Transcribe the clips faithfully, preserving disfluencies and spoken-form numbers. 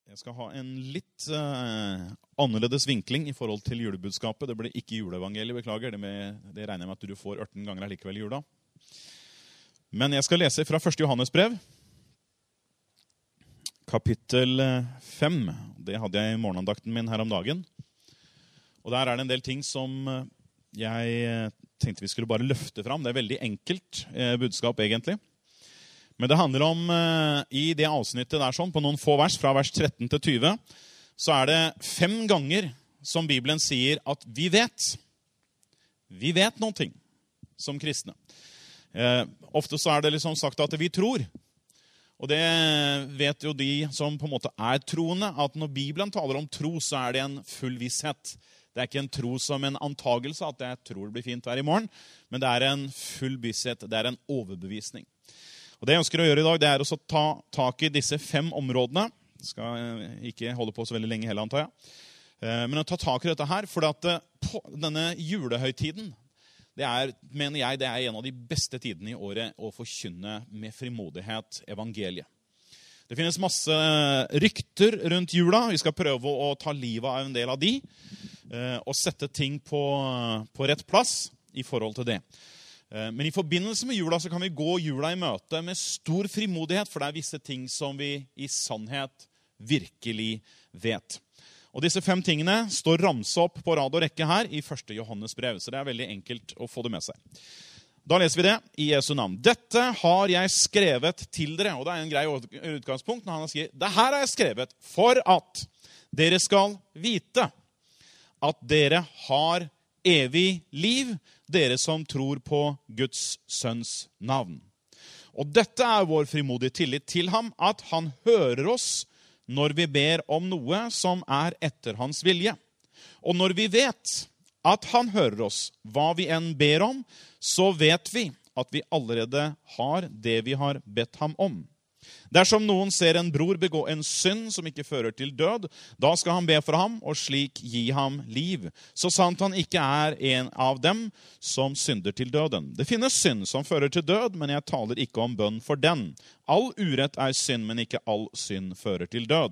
Jeg skal ha en litt uh, annerledes vinkling i forhold til julebudskapet. Det blir ikke juleevangeliet, beklager. Det, med, det regner jeg med at du får ørten ganger allikevel i jula. Men jeg skal lese fra første Johannes brev, kapittel fem. Det hadde jeg i morgenandakten min her om dagen. Og der er det en del ting som jeg tenkte vi skulle bare løfte fram. Det er veldig enkelt eh, budskap egentlig. Men det handler om, uh, i det avsnittet der sånn, på noen få vers, fra vers tretten til tyve, så er det fem ganger som Bibelen sier at vi vet. Vi vet noen ting som kristne. Uh, ofte så er det liksom sagt at vi tror. Og det vet jo de som på en måte er troende, at når Bibelen taler om tro, så er det en full visshet. Det er ikke en tro som en antagelse, at jeg tror det blir fint hver i morgen, men det er en full visshet, det er en overbevisning. Og det jeg ønsker å gjøre i dag, det er å ta tak i disse fem områdene. Jeg skal ikke holde på så veldig lenge heller, antar jeg. Men å ta tak i dette her, for at på denne julehøytiden, det er, mener jeg, det er en av de beste tidene i året å forkynne med frimodighet evangeliet. Det finnes masse rykter rundt jula. Vi skal prøve å ta livet av en del av de, og sette ting på, på rett plass i forhold til det. Men i forbindelse med jula så kan vi gå jula i møte med stor frimodighet, for det er visse ting som vi i sannhet virkelig vet. Og disse fem tingene står ramset opp på rad og rekke her i første Johannes brev, så det er veldig enkelt å få det med seg. Da leser vi det i Jesu navn. Dette har jeg skrevet til dere, og det er en grei utgangspunkt når han sier, det her har jeg skrevet for at dere skal vite at dere har evig liv, dere som tror på Guds sønns navn. Og dette er vår frimodige tillit til ham, at han hører oss når vi ber om noe som er etter hans vilje. Og når vi vet at han hører oss hva vi enn ber om, så vet vi at vi allerede har det vi har bedt ham om. Dersom noen ser en bror begå en synd som ikke fører til død, da skal han be for ham og slik gi ham liv, så sant han ikke er en av dem som synder til døden. Det finnes synd som fører til død, men jeg taler ikke om bønn for den. All urett er synd, men ikke all synd fører til død.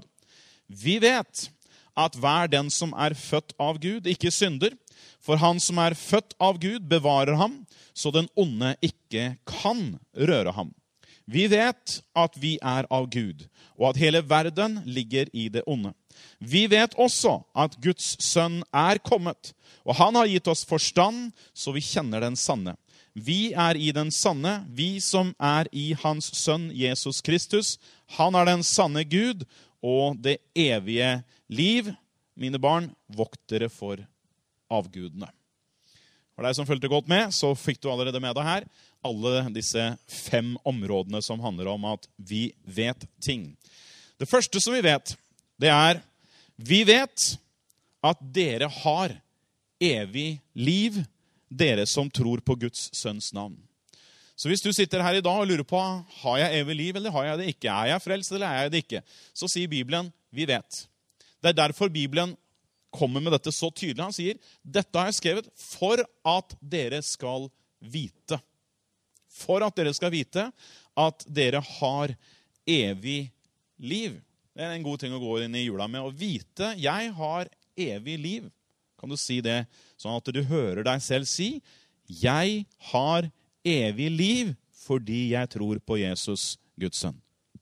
Vi vet at hver den som er født av Gud ikke synder, for han som er født av Gud bevarer ham, så den onde ikke kan røre ham. Vi vet at vi er av Gud, og at hele verden ligger i det onde. Vi vet også at Guds sønn er kommet, og han har gitt oss forstand, så vi kjenner den sanne. Vi er i den sanne, vi som er i hans sønn Jesus Kristus. Han er den sanne Gud, og det evige liv. Mine barn, vokt dere for avgudene. For deg som følte godt med, så fikk du allerede med deg her alle disse fem områdene som handler om at vi vet ting. Det første som vi vet, det er vi vet at dere har evig liv, dere som tror på Guds sønns navn. Så hvis du sitter her i dag og lurer på, har jeg evig liv eller har jeg det ikke? Er jeg frelst eller er jeg det ikke? Så sier Bibelen, vi vet. Det er derfor Bibelen kommer med dette så tydelig. Han sier, dette har jeg skrevet for at dere skal vite. For at dere skal vite at dere har evig liv. Det er en god ting å gå inn i jula med. Å vite, jeg har evig liv. Kan du si det sånn at du hører deg selv si, jeg har evig liv fordi jeg tror på Jesus, Guds sønn.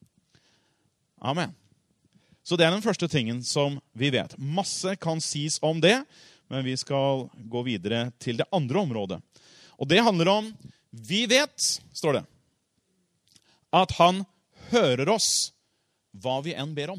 Amen. Så det er den første tingen som vi vet. Masse kan sies om det, men vi skal gå videre til det andre området. Og det handler om, vi vet, står det, at han hører oss hva vi enn ber om.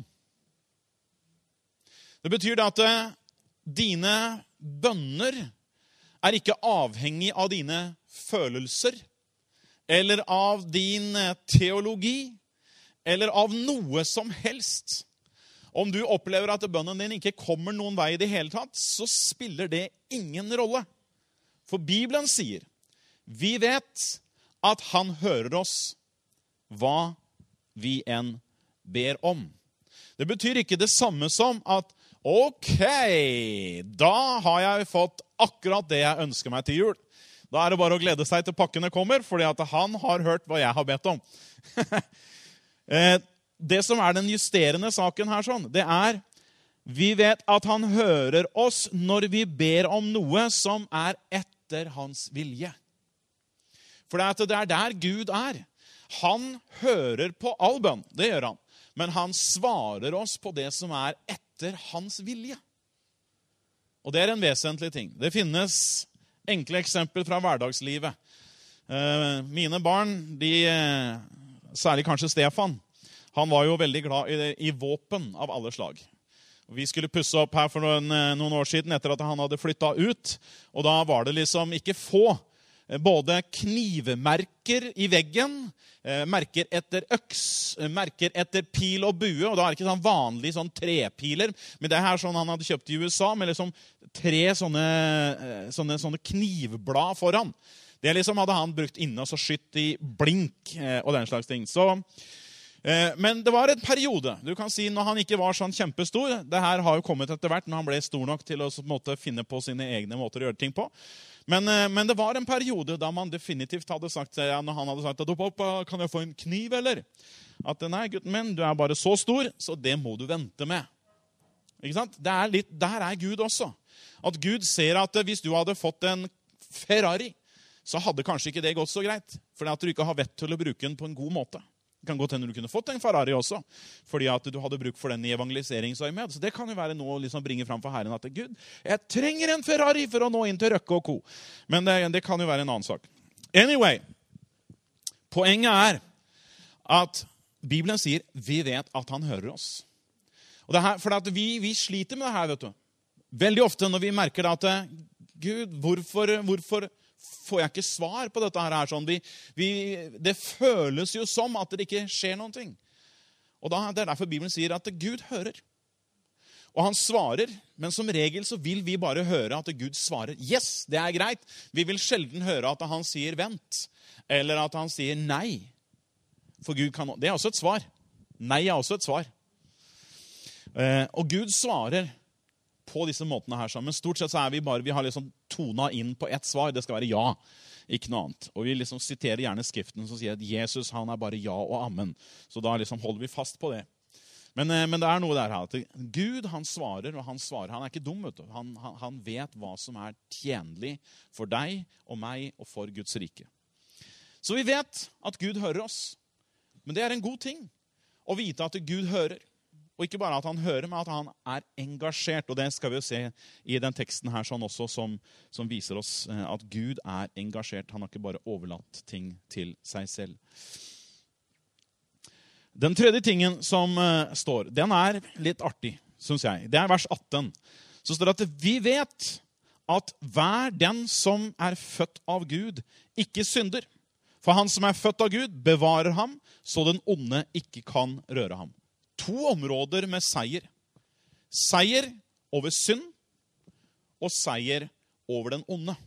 Det betyr det at dine bønner er ikke avhengig av dine følelser, eller av din teologi, eller av noe som helst. Om du opplever at bønnen din ikke kommer noen vei i det hele tatt, så spiller det ingen rolle. For Bibelen sier, vi vet at han hører oss hva vi enn ber om. Det betyr ikke det samme som at, ok, da har jeg fått akkurat det jeg ønsker meg til jul. Da er det bare å glede seg til pakkene kommer, fordi at han har hørt hva jeg har bedt om. det som er den justerende saken her, sånn, det er, vi vet at han hører oss når vi ber om noe som er etter hans vilje. For det er der Gud er. Han hører på all bønn, det gjør han. Men han svarer oss på det som er etter hans vilje. Og det er en vesentlig ting. Det finnes enkle eksempler fra hverdagslivet. Mine barn, de, særlig kanskje Stefan, han var jo veldig glad i, i våpen av alle slag. Vi skulle pusse opp her for noen, noen år siden etter at han hadde flyttet ut. Og da var det liksom ikke få. Både knivmerker i veggen, merker etter øks, merker etter pil og bue. Og da er det ikke sånn vanlige sånn trepiler. Men det er her sånn han hadde kjøpt i U S A med liksom tre sånne, sånne, sånne knivblad foran. Det liksom hadde han brukt inne og så skytt i blink og den slags ting. Så... Men det var en periode, du kan si, når han ikke var sånn kjempestor. Det her har jo kommet etter hvert når han ble stor nok til å på en måte, finne på sine egne måter å gjøre ting på. Men, men det var en periode da man definitivt hadde sagt, ja, når han hadde sagt, pappa, kan jeg få en kniv, eller? At nei, gutten min, du er bare så stor, så det må du vente med. Ikke sant? Det er litt, der er Gud også. At Gud ser at hvis du hadde fått en Ferrari, så hadde kanskje ikke det gått så greit, fordi at du ikke har vett til å bruke den på en god måte. Det kan godt hende du kunne fått en Ferrari også, fordi at du hadde bruk for den i evangeliseringsøyemed. Så det kan jo være noe å liksom bringe fram for Herren at Gud, jeg trenger en Ferrari for å nå inn til Røkke og Co. Men det, det kan jo være en annen sak. Anyway, poenget er at Bibelen sier, vi vet at han hører oss. Og det her, for at vi, vi sliter med det her, vet du. Veldig ofte når vi merker at, Gud, hvorfor... hvorfor får jeg ikke svar på dette her. Sånn. Vi, vi, det føles jo som at det ikke skjer noen ting. Og da, det er derfor Bibelen sier at Gud hører. Og han svarer, men som regel så vil vi bare høre at Gud svarer. Yes, det er greit. Vi vil sjelden høre at han sier vent, eller at han sier nei. For Gud kan, det er også et svar. Nei er også et svar. Eh, og Gud svarer på disse måtene her sammen. Men stort sett så er vi bare, vi har liksom tona inn på ett svar. Det skal være ja, ikke noe annet. Og vi liksom siterer gjerne skriften som sier at Jesus, han er bare ja og amen. Så da liksom holder vi fast på det. Men, men det er noe der her. At Gud, han svarer, og han svarer. Han er ikke dum, vet du. Han, han, han vet hva som er tjenlig for deg og meg og for Guds rike. Så vi vet at Gud hører oss. Men det er en god ting å vite at Gud hører. Og ikke bare at han hører, men at han er engasjert. Og det skal vi jo se i den teksten her sånn også, som, som viser oss at Gud er engasjert. Han har ikke bare overlatt ting til seg selv. Den tredje tingen som uh, står, den er litt artig, synes jeg. Det er vers atten. Så står det at vi vet at hver den som er født av Gud ikke synder. For han som er født av Gud bevarer ham, så den onde ikke kan røre ham. To områder med seier. Seier over synd, og seier over den onde.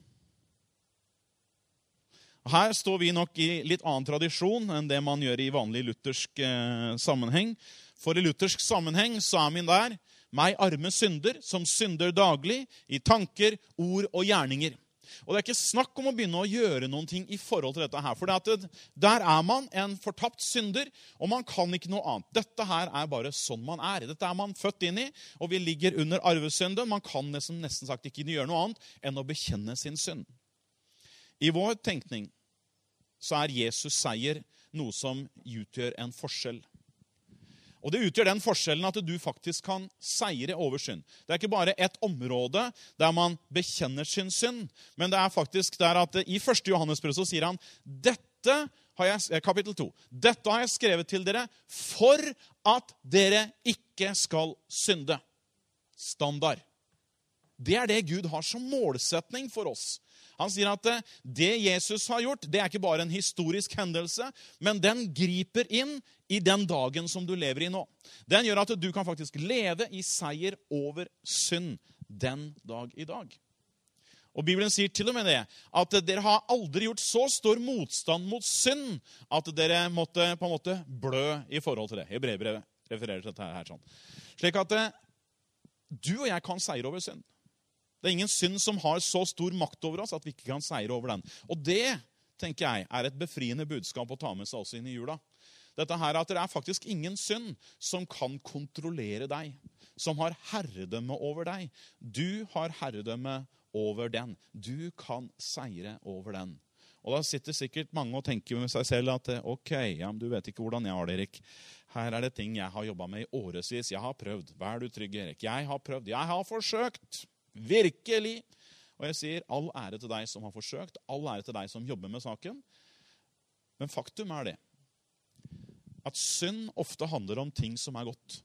Her står vi nok i litt annen tradisjon enn det man gjør i vanlig luthersk eh, sammenheng. For i luthersk sammenheng så er min der, meg arme synder, som synder daglig, i tanker, ord og gjerninger. Og det er ikke snakk om å begynne å gjøre noen ting i forhold til dette her. For det, der er man en fortapt synder, og man kan ikke noe annet. Dette her er bare sånn man er. Dette er man født inn i, og vi ligger under arvesynden. Man kan nesten, nesten sagt ikke gjøre noe annet enn å bekjenne sin synd. I vår tenkning så er Jesus seier noe som utgjør en forskjell. Og det utgjør den forskjellen at du faktisk kan seire over synd. Det er ikke bare et område der man bekjenner sin synd, men det er faktisk der at i første Johannes brev så sier han, dette har jeg, kapittel to, dette har jeg skrevet til dere for at dere ikke skal synde. Standard. Det er det Gud har som målsetning for oss. Han sier at det Jesus har gjort, det er ikke bare en historisk hendelse, men den griper inn i den dagen som du lever i nå. Den gjør at du kan faktisk leve i seier over synd den dag i dag. Og Bibelen sier til og med det, at dere har aldri gjort så stor motstand mot synd, at dere måtte på en måte blø i forhold til det. Hebreerbrevet refererer til dette her sånn. Slik at du og jeg kan seire over synd. Det er ingen synd som har så stor makt over oss at vi ikke kan seire over den. Og det, tenker jeg, er et befriende budskap å ta med seg også inn i jula. Dette her at det er faktisk ingen synd som kan kontrollere deg, som har herredømme over deg. Du har herredømme over den. Du kan seire over den. Og da sitter sikkert mange og tenker med seg selv at ok, ja, men du vet ikke hvordan jeg har det, Erik. Her er det ting jeg har jobbet med i årevis. Jeg har prøvd. Vær du trygg, Erik. Jeg har prøvd. Jeg har forsøkt. Virkelig. Og jeg sier all ære til deg som har forsøkt. All ære til deg som jobber med saken. Men faktum er det. At synd ofte handler om ting som er godt.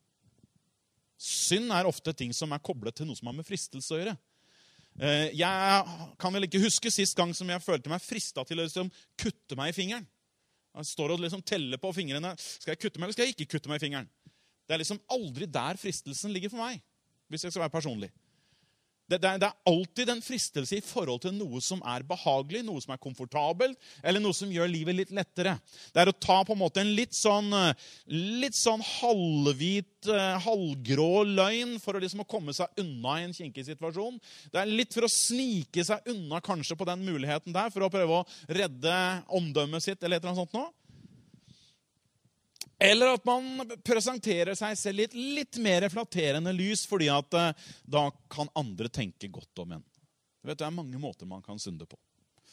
Synd er ofte ting som er koblet til noe som har med fristelse å gjøre. Jeg kan vel ikke huske sist gang som jeg følte meg fristet til å liksom kutte meg i fingeren. Jeg står og liksom teller på fingrene. Skal jeg kutte meg, eller skal jeg ikke kutte meg i fingeren? Det er liksom aldri der fristelsen ligger for meg, hvis jeg skal være personlig. Det, det, er, det er alltid en fristelse i forhold til noe som er behagelig, noe som er komfortabelt, eller noe som gjør livet litt lettere. Det er å ta på en måte en litt sånn, litt sånn halvhvit, halvgrå løgn for å liksom å komme seg unna i en kinkig situasjon. Det er litt for å snike seg unna kanskje på den muligheten der, for å prøve å redde omdømmet sitt, eller et eller annet sånt nå. Eller at man presenterer seg selv litt, litt mer flatterende lys, fordi at eh, da kan andre tenke godt om en. Du vet, det er mange måter man kan synde på.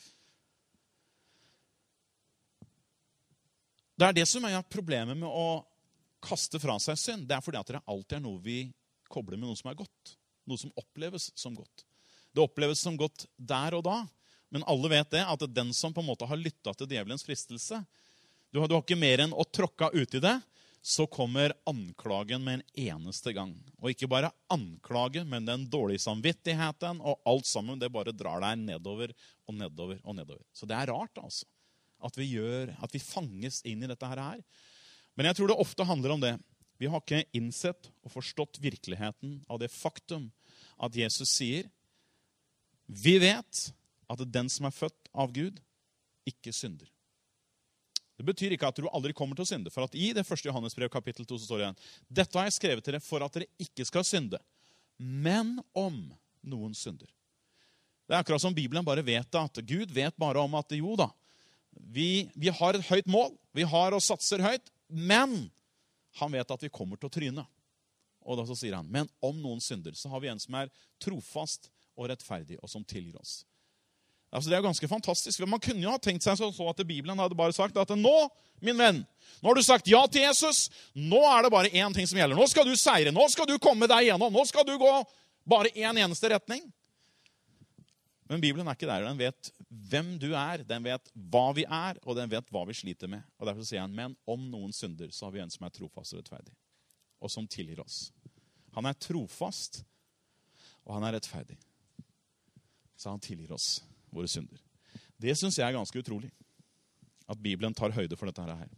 Det er det som er problemet med å kaste fra seg synd. Det er fordi at det alltid er noe vi kobler med noe som er godt. Noe som oppleves som godt. Det oppleves som godt der og da, men alle vet det, at den som på en måte har lyttet til djevelens fristelse, Du har, du har ikke mer enn å tråkke ut i det, så kommer anklagen med en eneste gang. Og ikke bare anklage, men den dårlige samvittigheten, og alt sammen, det bare drar deg nedover og nedover og nedover. Så det er rart, altså, at vi, gjør, at vi fanges inn i dette her. Men jeg tror det ofte handler om det. Vi har ikke innsett og forstått virkeligheten av det faktum at Jesus sier, vi vet at den som er født av Gud, ikke synder. Det betyr ikke at du aldri kommer til å synde, for at i det første Johannes brev kapittel to så står det igjen, dette har jeg skrevet til dere for at dere ikke skal synde, men om noen synder. Det er akkurat som Bibelen bare vet det, at Gud vet bare om at jo da, vi, vi har et høyt mål, vi har og satser høyt, men han vet at vi kommer til å tryne. Og da så sier han, men om noen synder, så har vi en som er trofast og rettferdig, og som tilgir oss. Altså, det er ganske fantastisk. Man kunne jo ha tenkt seg så, så at Bibelen hadde bare sagt at nå, min venn, nå har du sagt ja til Jesus, nå er det bare én ting som gjelder. Nå skal du seire, nå skal du komme deg igjennom, nå skal du gå bare en eneste retning. Men Bibelen er ikke der. Den vet hvem du er, den vet hva vi er, og den vet hva vi sliter med. Og derfor sier han, men om noen synder, så har vi en som er trofast og rettferdig, og som tilgir oss. Han er trofast, og han er rettferdig. Så han tilgir oss våre synder. Det synes jeg er ganske utrolig, at Bibelen tar høyde for dette her.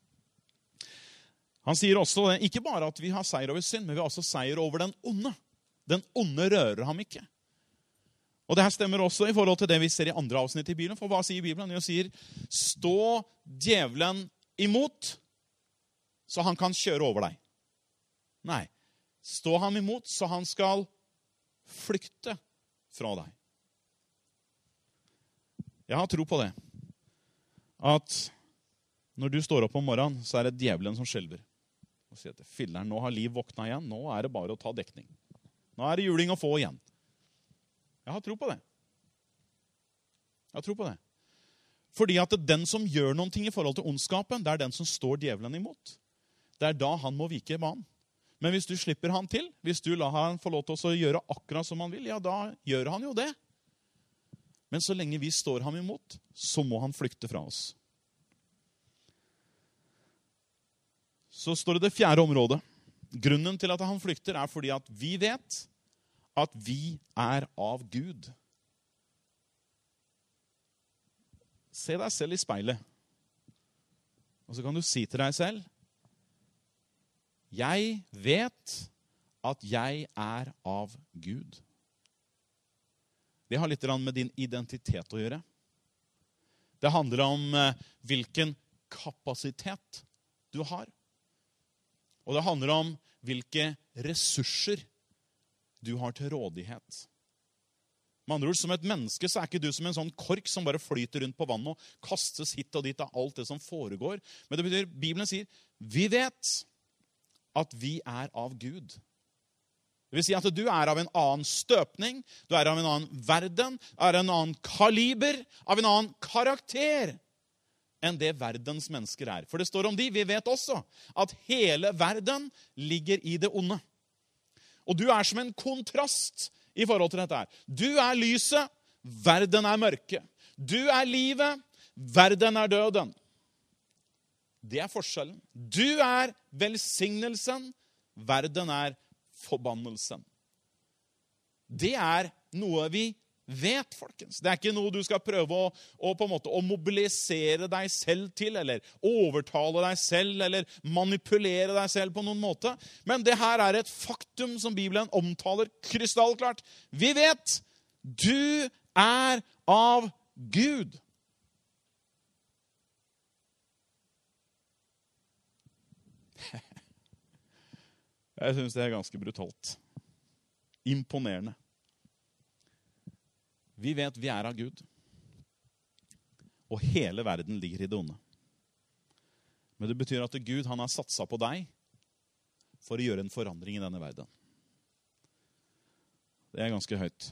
Han sier også, ikke bare at vi har seier over synd, men vi har også seier over den onde. Den onde rører ham ikke. Og det her stemmer også i forhold til det vi ser i andre avsnitt i Bibelen, for hva sier Bibelen? Han sier, stå djevelen imot, så han kan kjøre over deg. Nei, stå ham imot, så han skal flykte fra deg. Jeg har tro på det, at når du står opp om morgenen, så er det djevelen som skjelver. Og sier til filleren, nå har Liv våknet igjen, nå er det bare å ta dekning. Nå er det juling å få igjen. Jeg har tro på det. Jeg har tro på det. Fordi at den som gjør noen ting i forhold til ondskapen, det er den som står djevelen imot. Det er da han må vike banen. Men hvis du slipper han til, hvis du lar han få lov til å gjøre akkurat som han vil, ja, da gjør han jo det. Men så lenge vi står ham imot, så må han flykte fra oss. Så står det det fjerde området. Grunnen til at han flykter er fordi at vi vet at vi er av Gud. Se deg selv i speilet. Og så kan du si til deg selv, jeg vet at jeg er av Gud. Det har litt med din identitet å gjøre. Det handler om hvilken kapasitet du har. Og det handler om hvilke ressurser du har til rådighet. Med andre ord, som et menneske så er ikke du som en sånn kork som bare flyter rundt på vannet og kastes hit og dit av alt det som foregår. Men det betyr, Bibelen sier, vi vet at vi er av Gud. Det vil si at du er av en annen støpning, du er av en annen verden, er en annen kaliber, av en annen karakter enn det verdens mennesker er. For det står om de, vi vet også at hele verden ligger i det onde. Og du er som en kontrast i forhold til dette her. Du er lyset, verden er mørke. Du er livet, verden er døden. Det er forskjellen. Du er velsignelsen, verden er forbannelsen. Det er noe vi vet, folkens. Det er ikke noe du skal prøve å, å, på en måte, å mobilisere deg selv til, eller overtale deg selv, eller manipulere deg selv på noen måte. Men det her er et faktum som Bibelen omtaler krystallklart. Vi vet, du er av Gud. Jeg synes det er ganske brutalt. Imponerende. Vi vet vi er av Gud. Og hele verden ligger i det onde. Men det betyr at Gud han har satset på deg for å gjøre en forandring i denne verden. Det er ganske høyt.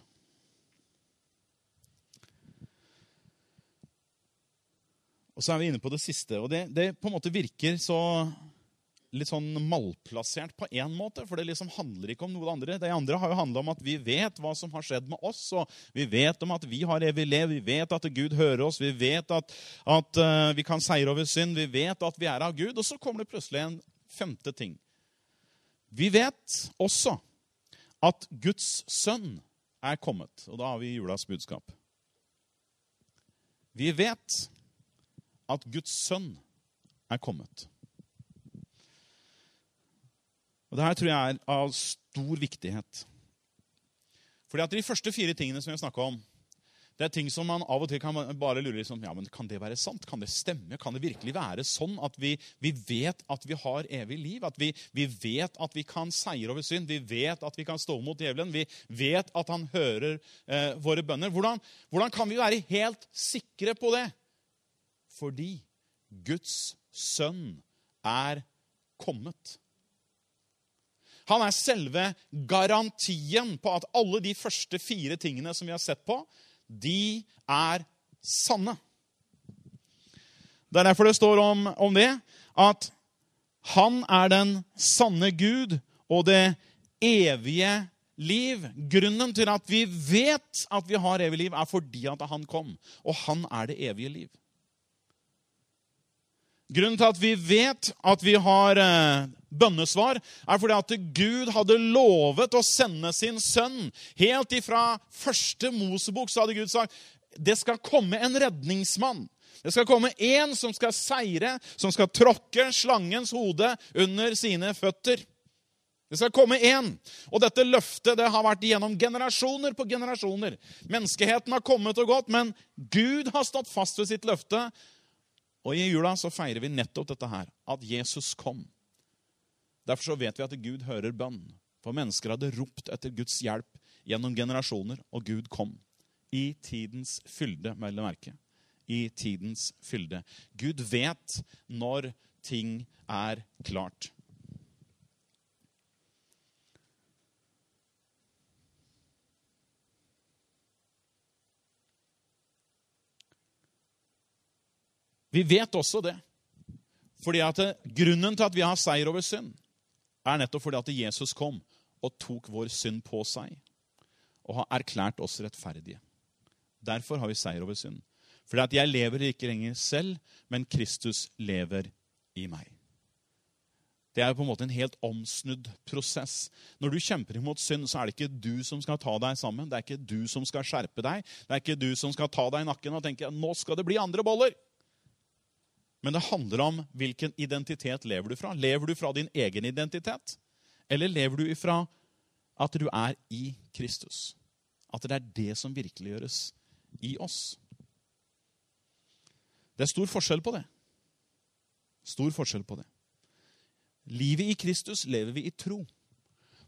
Og så er vi inne på det siste, og det, det på en måte virker så litt sånn malplassert på en måte, for det liksom handler ikke om noe andre. Det andre har jo handlet om at vi vet hva som har skjedd med oss, og vi vet om at vi har evig liv, vi vet at Gud hører oss, vi vet at, at uh, vi kan seire over synd, vi vet at vi er av Gud, og så kommer det plutselig en femte ting. Vi vet også at Guds sønn er kommet, og da har vi julas budskap. Vi vet at Guds sønn er kommet. Og det her tror jeg er av stor viktighet. Fordi at de første fire tingene som jeg snakket om, det er ting som man av og til kan bare lure liksom, ja, men kan det være sant? Kan det stemme? Kan det virkelig være sånn at vi, vi vet at vi har evig liv? At vi, vi vet at vi kan seire over synd? Vi vet at vi kan stå mot djevelen? Vi vet at han hører eh, våre bønner? Hvordan, hvordan kan vi være helt sikre på det? Fordi Guds sønn er kommet. Han er selve garantien på at alle de første fire tingene som vi har sett på, de er sanne. Det er derfor det står om, om det, at han er den sanne Gud og det evige liv. Grunnen til at vi vet at vi har evig liv er fordi at han kom, og han er det evige liv. Grunnen til at vi vet at vi har eh, bønnesvar, er fordi at Gud hadde lovet å sende sin sønn. Helt ifra første Mosebok så hadde Gud sagt, det skal komme en redningsmann. Det skal komme en som skal seire, som skal tråkke slangens hode under sine føtter. Det skal komme en. Og dette løftet det har vært gjennom generasjoner på generasjoner. Menneskeheten har kommet og gått, men Gud har stått fast ved sitt løfte. Og i jula så feirer vi nettopp dette her, at Jesus kom. Derfor så vet vi at Gud hører bønn. For mennesker hadde ropt etter Guds hjelp gjennom generasjoner, og Gud kom. I tidens fylde, mellom merke. I tidens fylde. Gud vet når ting er klart. Vi vet også det, fordi at grunnen til at vi har seier over synd, er nettopp fordi at Jesus kom og tok vår synd på seg, og har erklært oss rettferdige. Derfor har vi seier over synd. Fordi at jeg lever ikke lenger selv, men Kristus lever i meg. Det er jo på en måte en helt omsnudd prosess. Når du kjemper imot synd, så er det ikke du som skal ta deg sammen. Det er ikke du som skal skjerpe deg. Det er ikke du som skal ta deg i nakken og tenke, nå skal det bli andre boller. Men det handler om hvilken identitet lever du fra. Lever du fra din egen identitet? Eller lever du fra at du er i Kristus? At det er det som virkelig gjøres i oss. Det er stor forskjell på det. Stor forskjell på det. Livet i Kristus lever vi i tro.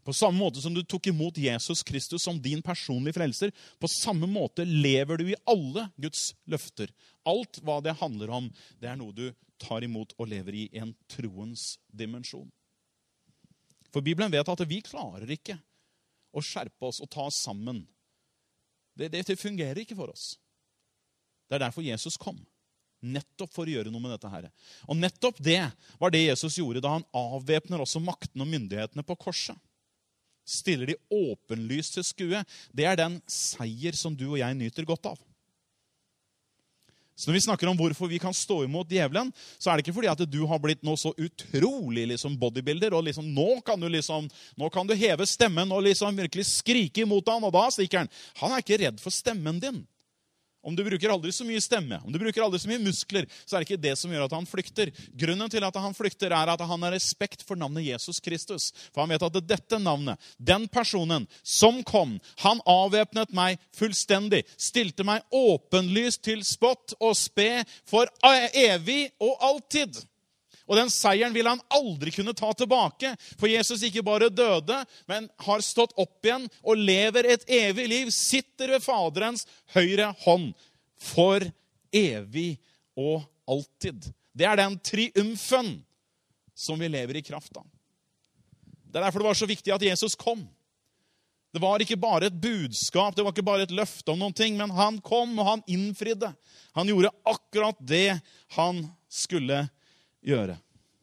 På samme måte som du tok imot Jesus Kristus som din personlige frelser, på samme måte lever du i alle Guds løfter. Alt hva det handler om, det er noe du tar imot og lever i en troens dimensjon. For Bibelen vet at vi klarer ikke å skjerpe oss og ta oss sammen. Det, det, det fungerer ikke for oss. Det er derfor Jesus kom. Nettopp for å gjøre noe med dette her. Og nettopp det var det Jesus gjorde da han avvæpner også makten og myndighetene på korset. Stiller de åpenlyst til skue. Det er den seier som du og jeg nyter godt av. Så når vi snakker om hvorfor vi kan stå imot djevelen, så er det ikke fordi at du har blitt noe så utrolig liksom bodybuilder, og liksom, nå, kan du liksom, nå kan du heve stemmen og liksom virkelig skrike imot han, og da stikker han. Han er ikke redd for stemmen din. Om du bruker aldri så mye stemme, om du bruker aldri så mye muskler, så er det ikke det som gjør at han flykter. Grunnen til at han flykter er at han har respekt for navnet Jesus Kristus. For han vet at dette navnet, den personen som kom, han avvæpnet meg fullstendig, stilte meg åpenlyst til spott og spe for evig og alltid. Og den seieren vil han aldri kunne ta tilbake, for Jesus ikke bare døde, men har stått opp igjen og lever et evig liv, sitter ved Faderens høyre hånd for evig og alltid. Det er den triumfen som vi lever i kraft av. Det er derfor det var så viktig at Jesus kom. Det var ikke bare et budskap, det var ikke bare et løfte om noen ting, men han kom og han innfridde. Han gjorde akkurat det han skulle gjøre.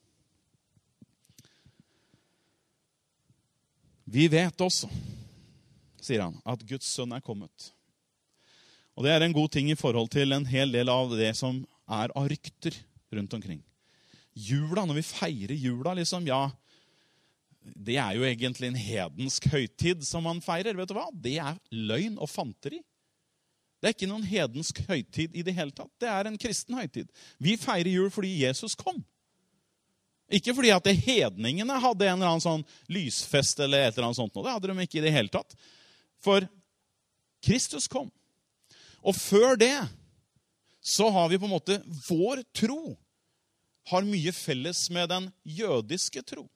Vi vet også, sier han, at Guds sønn er kommet. Og det er en god ting i forhold til en hel del av det som er av rykter rundt omkring. Jula, når vi feirer jula, liksom, ja, det er jo egentlig en hedensk høytid som man feirer. Vet du hva? Det er løgn og fanteri. Det er ikke noen hedensk høytid i det hele tatt. Det er en kristen høytid. Vi feirer jul fordi Jesus kom. Ikke fordi at det hedningene hadde en eller annen sånn lysfest eller et eller annet sånt. Det hadde de ikke i det hele tatt. For Kristus kom. Og før det så har vi på en måte vår tro har mye felles med den jødiske tro.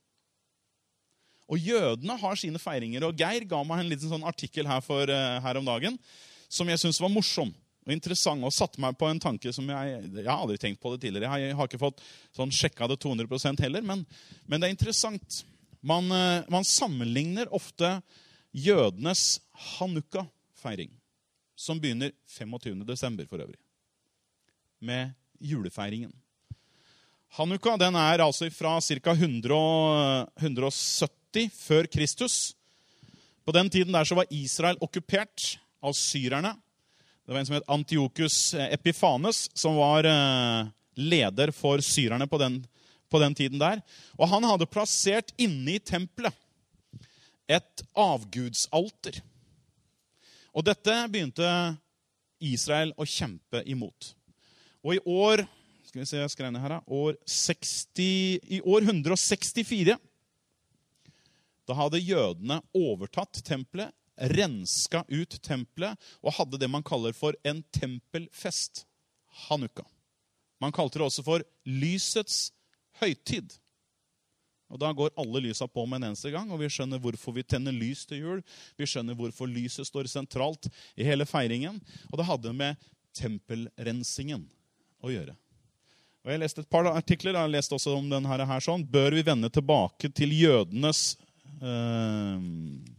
Og jødene har sine feiringer. Og Geir ga meg en liten sånn artikkel her, for, uh, her om dagen som jeg synes var morsom og interessant, og satte meg på en tanke som jeg, jeg har aldri tenkt på det tidligere. Jeg har, jeg har ikke fått sånn sjekket det to hundre prosent heller, men, men det er interessant. Man, man sammenligner ofte jødenes Hanukka-feiring, som begynner femogtyvende desember for øvrig, med julefeiringen. Hanukka, den er altså fra ca. hundre og sytti før Kristus. På den tiden der så var Israel okkupert av syrerne. Det var en som het Antiochus Epiphanes, som var leder for syrerne på den, på den tiden der. Og han hadde plassert inne i tempelet et avgudsalter. Og dette begynte Israel å kjempe imot. Og i år, skal vi se, jeg skrev ned her, år seksti, i år hundre og sekstifire, da hadde jødene overtatt tempelet, renska ut tempelet, og hadde det man kaller for en tempelfest, Hanukka. Man kalte det også for lysets høytid. Og da går alle lysa på med en eneste gang, og vi skjønner hvorfor vi tenner lys til jul. Vi skjønner hvorfor lyset står sentralt i hele feiringen. Og det hadde med tempelrensingen å gjøre. Og jeg leste et par artikler, jeg har lest også om denne her sånn. Bør vi vende tilbake til jødenes øh,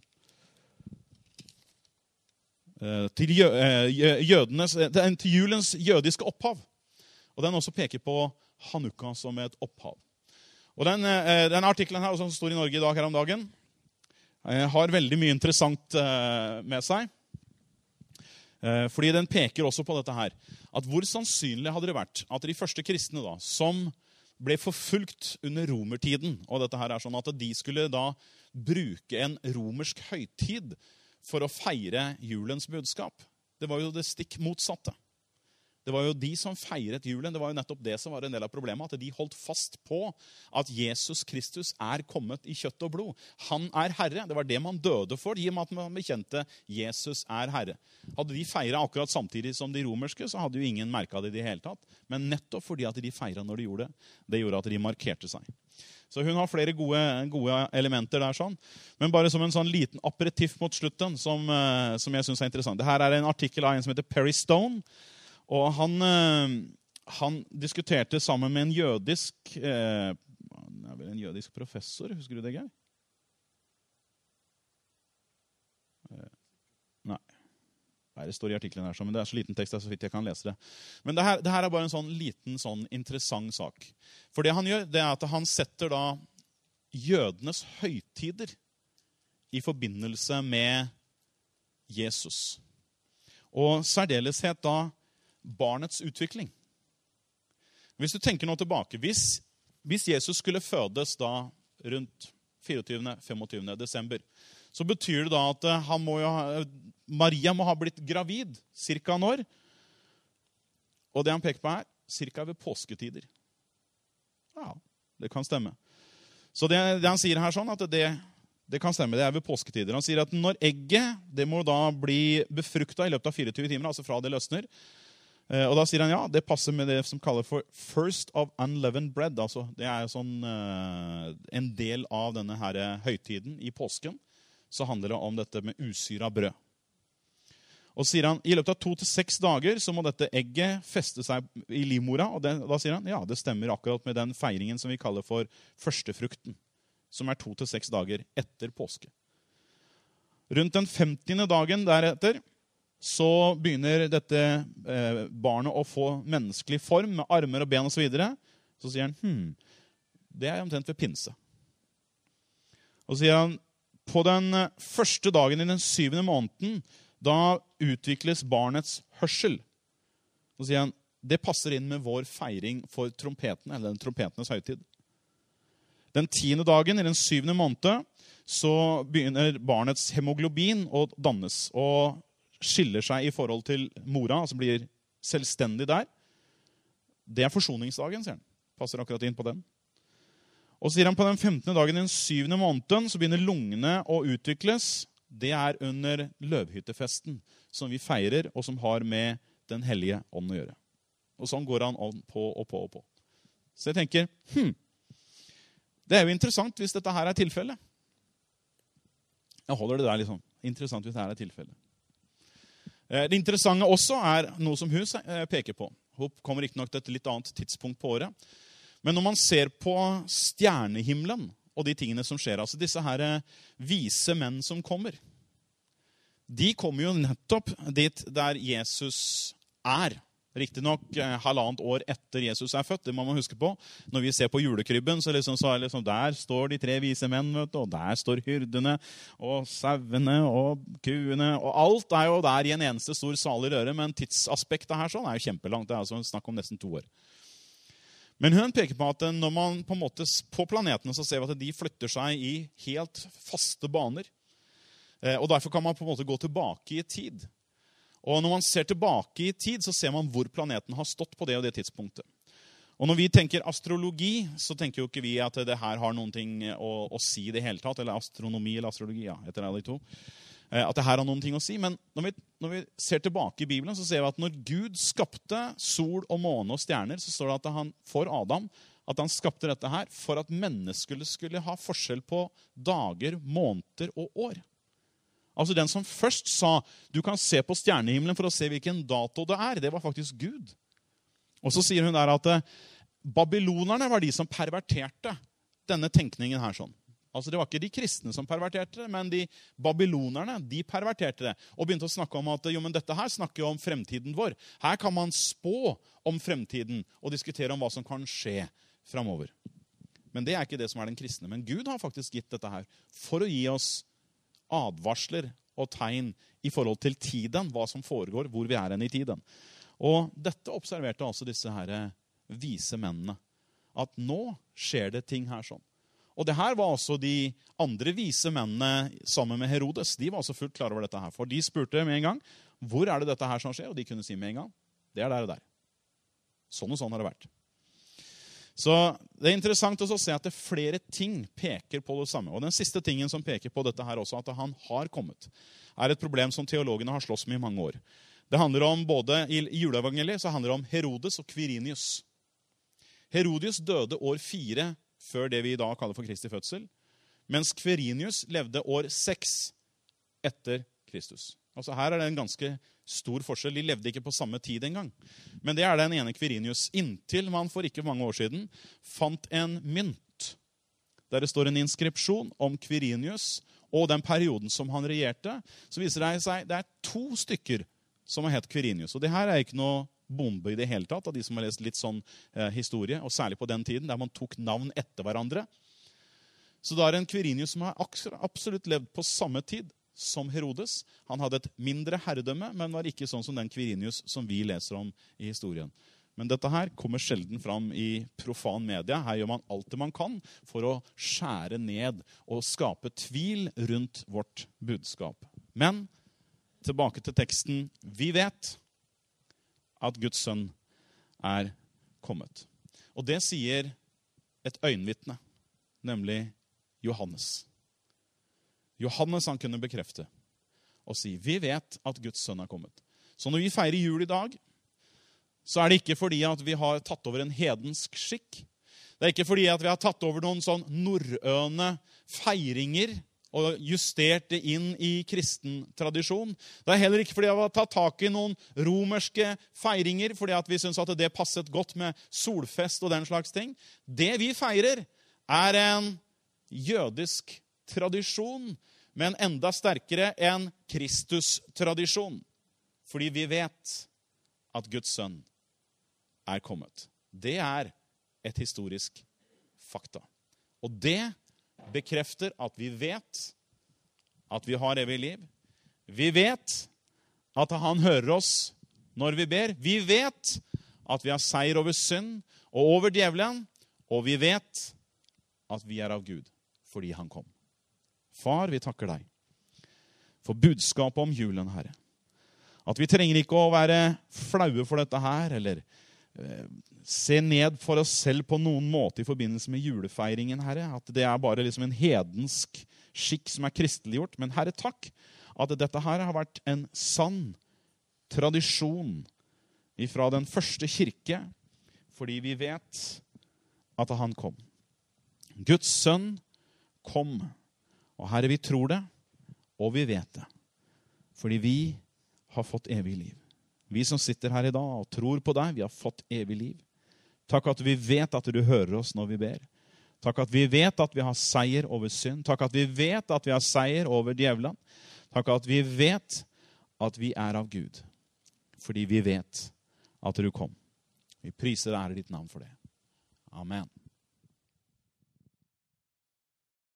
til, jø, jødenes, til julens jødiske opphav. Og den også peker på Hanukka som et opphav. Og den, den artikkelen her, som står i Norge i dag her om dagen, har veldig mye interessant med seg. Fordi den peker også på dette her. At hvor sannsynlig hadde det vært at de første kristne da, som ble forfulgt under romertiden, og dette her er sånn at de skulle da bruke en romersk høytid for å feire julens budskap. Det var jo det stikk motsatte. Det var jo de som feiret julen. Det var jo nettopp det som var en del av problemet, at de holdt fast på at Jesus Kristus er kommet i kjøtt og blod. Han er Herre. Det var det man døde for, i og med at man bekjente Jesus er Herre. Hadde de feiret akkurat samtidig som de romerske, så hadde jo ingen merket det i det hele tatt. Men nettopp fordi at de feiret når de gjorde det, det gjorde at de markerte seg. Så hun har flere gode, gode elementer der sånn. Men bare som en sånn liten aperitiff mot slutten, som, som jeg synes er interessant. Dette er en artikkel av en som heter Perry Stone, og han, han diskuterte sammen med en jødisk, eh, en jødisk professor, husker du det, Geir? Nei. Nei, det står i artikkelen her, men det er så liten tekst, så vidt jeg kan lese det. Men det her, det her er bare en sånn liten, sånn interessant sak. For det han gjør, det er at han setter da jødenes høytider i forbindelse med Jesus. Og særdeleshet da barnets utvikling. Hvis du tenker nå tilbake, hvis, hvis Jesus skulle fødes da rundt fireogtyvende til femogtyvende desember, så betyr det da at han må jo ha, Maria må ha blitt gravid cirka når. Og det han peker på her, cirka ved påsketider. Ja, det kan stemme. Så det, det han sier her sånn, at det, det kan stemme, det er ved påsketider. Han sier at når egget, det må da bli befruktet i løpet av tjuefire timer, altså fra det løsner. Og da sier han, ja, det passer med det som kalles for first of unleavened bread. Altså, det er sånn en del av denne her høytiden i påsken. Så handler det om dette med usyra brød. Og sier han, i løpet av to til seks dager så må dette egget feste seg i livmora, og det, da sier han, ja, det stemmer akkurat med den feiringen som vi kaller for førstefrukten, som er to til seks dager etter påske. Rundt den femtiende dagen deretter, så begynner dette eh, barnet å få menneskelig form, med armer og ben og så videre. Så sier han, hm, det er omtrent ved pinse. Og så sier han, på den første dagen i den syvende måneden, da utvikles barnets hørsel. Så sier han, det passer inn med vår feiring for trompeten, eller den trompetenes høytid. Den tiende dagen i den syvende måneden, så begynner barnets hemoglobin å dannes, og skiller seg i forhold til mora, altså blir selvstendig der. Det er forsoningsdagen, sier han. Passer akkurat inn på den. Og sier han på den femtende dagen i den syvende måneden, så begynner lungene å utvikles. Det er under løvhyttefesten, som vi feirer, og som har med den hellige ånd å gjøre. Og sånn går han på og på og på. Så jeg tenker, hm, det er jo interessant hvis dette her er tilfelle. Jeg holder det der liksom. Interessant hvis det her er tilfelle. Det interessante også er noe som hun peker på. Hun kommer ikke nok til et litt annet tidspunkt på året. Men når man ser på stjernehimmelen og de tingene som skjer, altså disse her vise menn som kommer, de kommer jo nettopp dit der Jesus er. Riktig nok halvannet år etter Jesus er født, det må man huske på. Når vi ser på julekrybben, så, liksom, så er det liksom, der står de tre vise menn, vet du, og der står hyrdene, og sauene, og kuene, og alt er jo der i en eneste stor salig røre, men tidsaspektet her sånn er jo kjempelangt, det er altså snakk om nesten to år. Men hun peker på at når man på en måte på planetene så ser vi at de flytter seg i helt faste baner. Og derfor kan man på en måte gå tilbake i tid. Og når man ser tilbake i tid, så ser man hvor planeten har stått på det og det tidspunktet. Og når vi tenker astrologi, så tenker jo ikke vi at det her har noen ting å, å si i det hele tatt, eller astronomi eller astrologi, ja, etter alle de to. At det her har noen ting å si, men når vi, når vi ser tilbake i Bibelen, så ser vi at når Gud skapte sol og måne og stjerner, så står det at han for Adam, at han skapte dette her for at mennesker skulle ha forskjell på dager, måneder og år. Altså den som først sa, du kan se på stjernehimmelen for å se hvilken dato det er, det var faktisk Gud. Og så sier hun der at babylonerne var de som perverterte denne tenkningen her sånn. Altså det var ikke de kristne som perverterte det, men de babylonerne, de perverterte det. Og begynte å snakke om at jo, men dette her snakker jo om fremtiden vår. Her kan man spå om fremtiden og diskutere om hva som kan skje fremover. Men det er ikke det som er den kristne. Men Gud har faktisk gitt dette her for å gi oss advarsler og tegn i forhold til tiden, hva som foregår, hvor vi er enn i tiden. Og dette observerte altså disse her vise mennene, at nå skjer det ting her sånn. Og det her var også de andre vise mennene sammen med Herodes. De var også fullt klar over dette her, for de spurte med en gang, hvor er det dette her som skjer? Og de kunne si med en gang, det er der og der. Sånn og sånn har det vært. Så det er interessant også å se at det flere ting peker på det samme. Og den siste tingen som peker på dette her også, at han har kommet, er et problem som teologene har slåss med i mange år. Det handler om både, i juleevangeliet så handler det om Herodes og Quirinius. Herodius døde år fire før det vi i dag kaller for Kristi fødsel, mens Quirinius levde år seks etter Kristus. Altså her er det en ganske stor forskjell. De levde ikke på samme tid engang. Men det er den ene Quirinius, inntil man for ikke mange år siden fant en mynt, der det står en inskripsjon om Quirinius og den perioden som han regjerte. Så viser det seg det er to stykker som har hett Quirinius. Og det her er ikke noe bombe i det hele tatt, av de som har lest litt sånn eh, historie, og særlig på den tiden, der man tok navn etter hverandre. Så det er en Quirinius som har absolutt levd på samme tid som Herodes. Han hadde et mindre herredømme, men var ikke sånn som den Quirinius som vi leser om i historien. Men dette her kommer sjelden fram i profan media. Her gjør man alt det man kan for å skjære ned og skape tvil rundt vårt budskap. Men tilbake til teksten. Vi vet at Guds sønn er kommet. Og det sier et øyenvitne, nemlig Johannes. Johannes han kunne bekrefte og si, vi vet at Guds sønn er kommet. Så når vi feirer jul i dag, så er det ikke fordi at vi har tatt over en hedensk skikk. Det er ikke fordi at vi har tatt over noen sånn norrøne feiringer og justert det inn i kristen tradisjon. Det er heller ikke fordi vi har tatt tak i noen romerske feiringer, fordi at vi synes at det passet godt med solfest og den slags ting. Det vi feirer er en jødisk tradisjon, men enda sterkere en Kristus-tradisjon. Fordi vi vet at Guds sønn er kommet. Det er et historisk fakta. Og det bekrefter at vi vet at vi har evig liv. Vi vet at han hører oss når vi ber. Vi vet at vi har seier over synd og over djevelen. Og vi vet at vi er av Gud fordi han kom. Far, vi takker deg for budskapet om julen, Herre. At vi trenger ikke å være flaue for dette her, eller eh, se ned for oss selv på noen måte i forbindelse med julefeiringen, Herre. At det er bare liksom en hedensk skikk som er kristeliggjort. Men Herre, takk at dette her har vært en sann tradisjon ifra den første kirke, fordi vi vet at han kom. Guds sønn kom. Og Herre, vi tror det, og vi vet det. Fordi vi har fått evig liv. Vi som sitter her i dag og tror på deg, vi har fått evig liv. Takk at vi vet at du hører oss når vi ber. Takk at vi vet at vi har seier over synd. Takk at vi vet at vi har seier over djevelen. Takk at vi vet at vi er av Gud. Fordi vi vet at du kom. Vi priser deg, Herre, ditt navn for det. Amen.